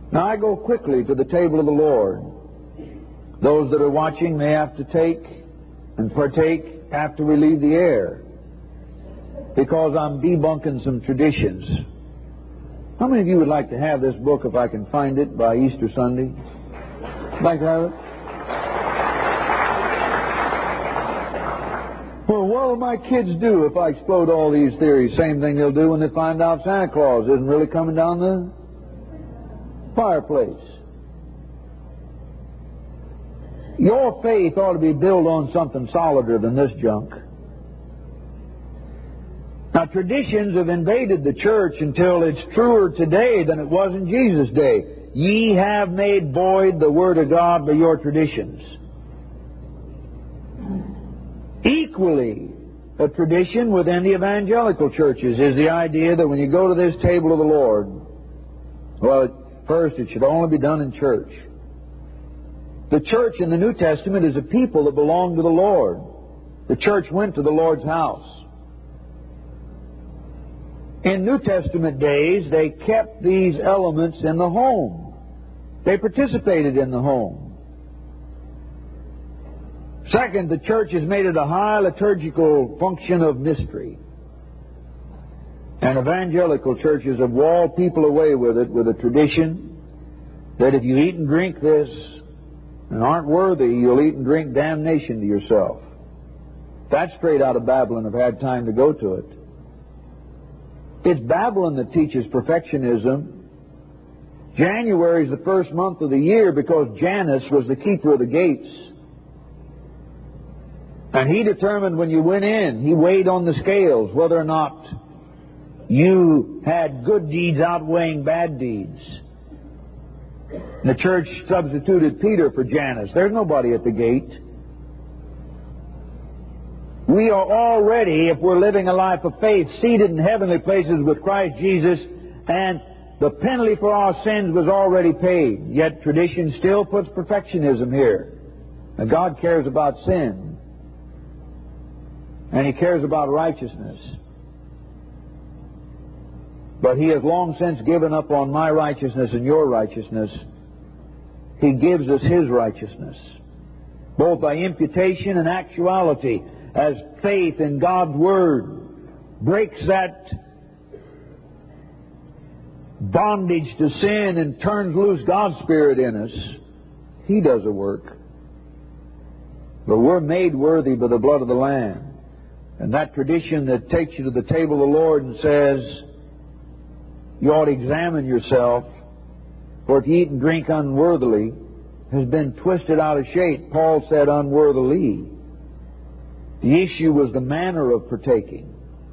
Now I go quickly to the table of the Lord. Those that are watching may have to take and partake after we leave the air, because I'm debunking some traditions. How many of you would like to have this book, if I can find it, by Easter Sunday? Like to have it? Well, what will my kids do if I explode all these theories? Same thing they'll do when they find out Santa Claus isn't really coming down the fireplace. Your faith ought to be built on something solider than this junk. Now, traditions have invaded the church until it's truer today than it was in Jesus' day. Ye have made void the Word of God by your traditions. Equally, a tradition within the evangelical churches is the idea that when you go to this table of the Lord, well, first, it should only be done in church. The church in the New Testament is a people that belong to the Lord. The church went to the Lord's house. In New Testament days, they kept these elements in the home. They participated in the home. Second, the church has made it a high liturgical function of mystery. And evangelical churches have walled people away with it, with a tradition that if you eat and drink this and aren't worthy, you'll eat and drink damnation to yourself. That's straight out of Babylon. I've had time to go to it. It's Babylon that teaches perfectionism. January is the first month of the year because Janus was the keeper of the gates. And he determined when you went in, he weighed on the scales whether or not you had good deeds outweighing bad deeds. And the church substituted Peter for Janus. There's nobody at the gate. We are already, if we're living a life of faith, seated in heavenly places with Christ Jesus, and the penalty for our sins was already paid. Yet tradition still puts perfectionism here. Now, God cares about sin, and He cares about righteousness. But He has long since given up on my righteousness and your righteousness. He gives us His righteousness, both by imputation and actuality, as faith in God's Word breaks that bondage to sin and turns loose God's Spirit in us. He does a work. But we're made worthy by the blood of the Lamb. And that tradition that takes you to the table of the Lord and says, you ought to examine yourself, for if you eat and drink unworthily, has been twisted out of shape. Paul said unworthily. The issue was the manner of partaking,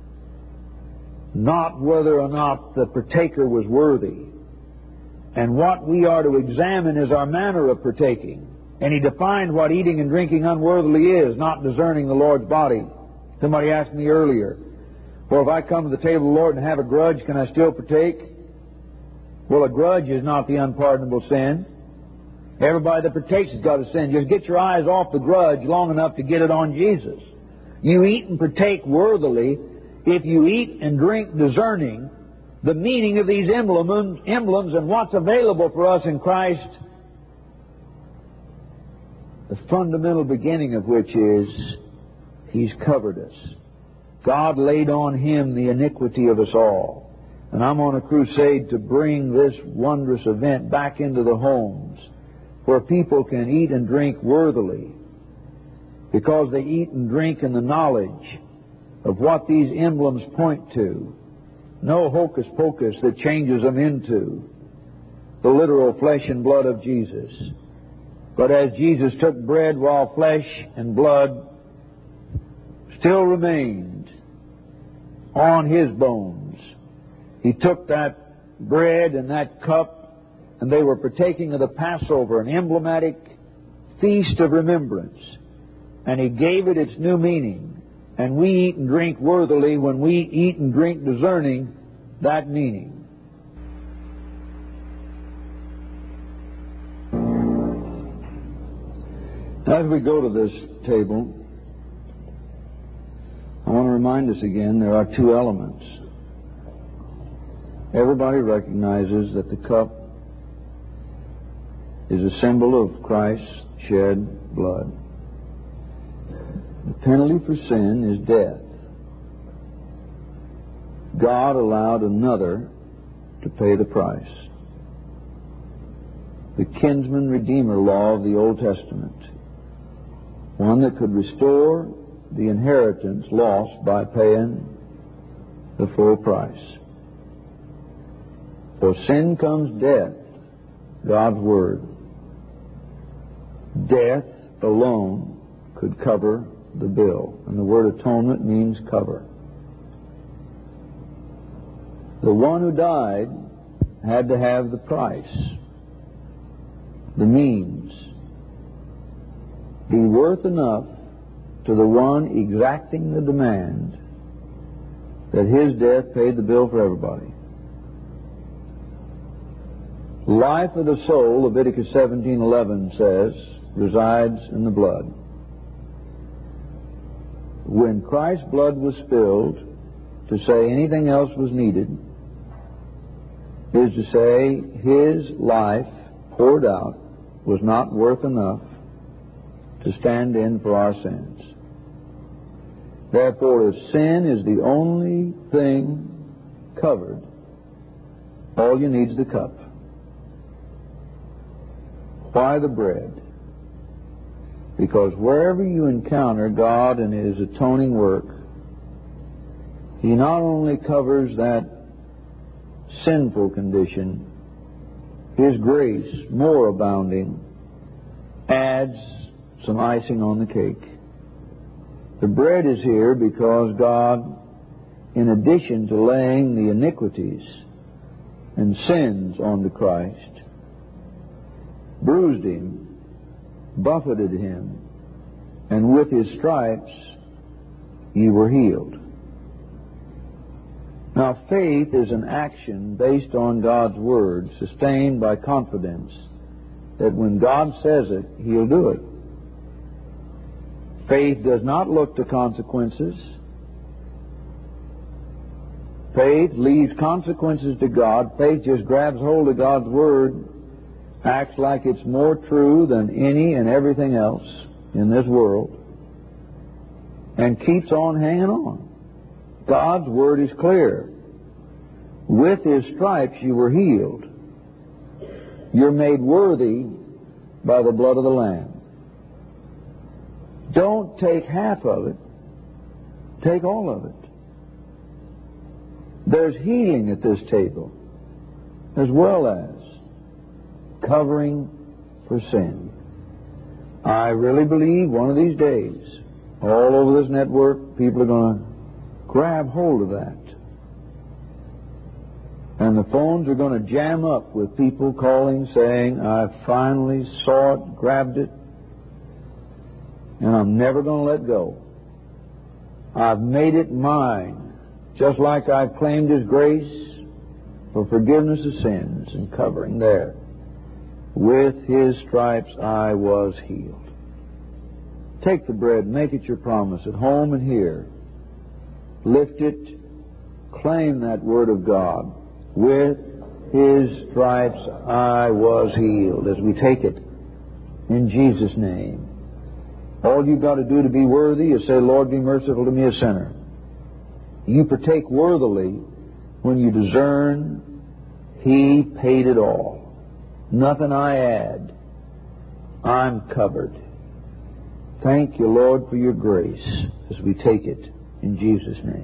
not whether or not the partaker was worthy. And what we are to examine is our manner of partaking. And he defined what eating and drinking unworthily is, not discerning the Lord's body. Somebody asked me earlier, well, if I come to the table of the Lord and have a grudge, can I still partake? Well, a grudge is not the unpardonable sin. Everybody that partakes has got a sin. Just get your eyes off the grudge long enough to get it on Jesus. You eat and partake worthily if you eat and drink discerning the meaning of these emblems and what's available for us in Christ, the fundamental beginning of which is He's covered us. God laid on Him the iniquity of us all. And I'm on a crusade to bring this wondrous event back into the homes where people can eat and drink worthily, because they eat and drink in the knowledge of what these emblems point to. No hocus pocus that changes them into the literal flesh and blood of Jesus. But as Jesus took bread while flesh and blood still remained on His bones, He took that bread and that cup, and they were partaking of the Passover, an emblematic feast of remembrance. And He gave it its new meaning. And we eat and drink worthily when we eat and drink discerning that meaning. As we go to this table, I want to remind us again there are two elements. Everybody recognizes that the cup is a symbol of Christ's shed blood. The penalty for sin is death. God allowed another to pay the price. The kinsman redeemer law of the Old Testament, one that could restore the inheritance lost by paying the full price. For sin comes death, God's Word. Death alone could cover the bill. And the word atonement means cover. The one who died had to have the price, the means, be worth enough to the one exacting the demand that his death paid the bill for everybody. Life of the soul, Leviticus 17:11 says, resides in the blood. When Christ's blood was spilled, to say anything else was needed is to say His life poured out was not worth enough to stand in for our sins. Therefore, if sin is the only thing covered, all you need is the cup. Why the bread? Because wherever you encounter God and His atoning work, He not only covers that sinful condition, His grace, more abounding, adds some icing on the cake. The bread is here because God, in addition to laying the iniquities and sins onto Christ, bruised Him, buffeted Him, and with His stripes ye were healed. Now, faith is an action based on God's Word, sustained by confidence that when God says it, He'll do it. Faith does not look to consequences. Faith leaves consequences to God. Faith just grabs hold of God's Word, acts like it's more true than any and everything else in this world, and keeps on hanging on. God's Word is clear. With His stripes you were healed. You're made worthy by the blood of the Lamb. Don't take half of it. Take all of it. There's healing at this table, as well as covering for sin. I really believe one of these days, all over this network, people are going to grab hold of that. And the phones are going to jam up with people calling, saying, I finally saw it, grabbed it, and I'm never going to let go. I've made it mine, just like I've claimed His grace for forgiveness of sins and covering there. With His stripes I was healed. Take the bread, make it your promise at home and here. Lift it, claim that Word of God. With His stripes I was healed. As we take it in Jesus' name. All you've got to do to be worthy is say, Lord, be merciful to me, a sinner. You partake worthily when you discern He paid it all. Nothing I add. I'm covered. Thank you, Lord, for your grace as we take it in Jesus' name.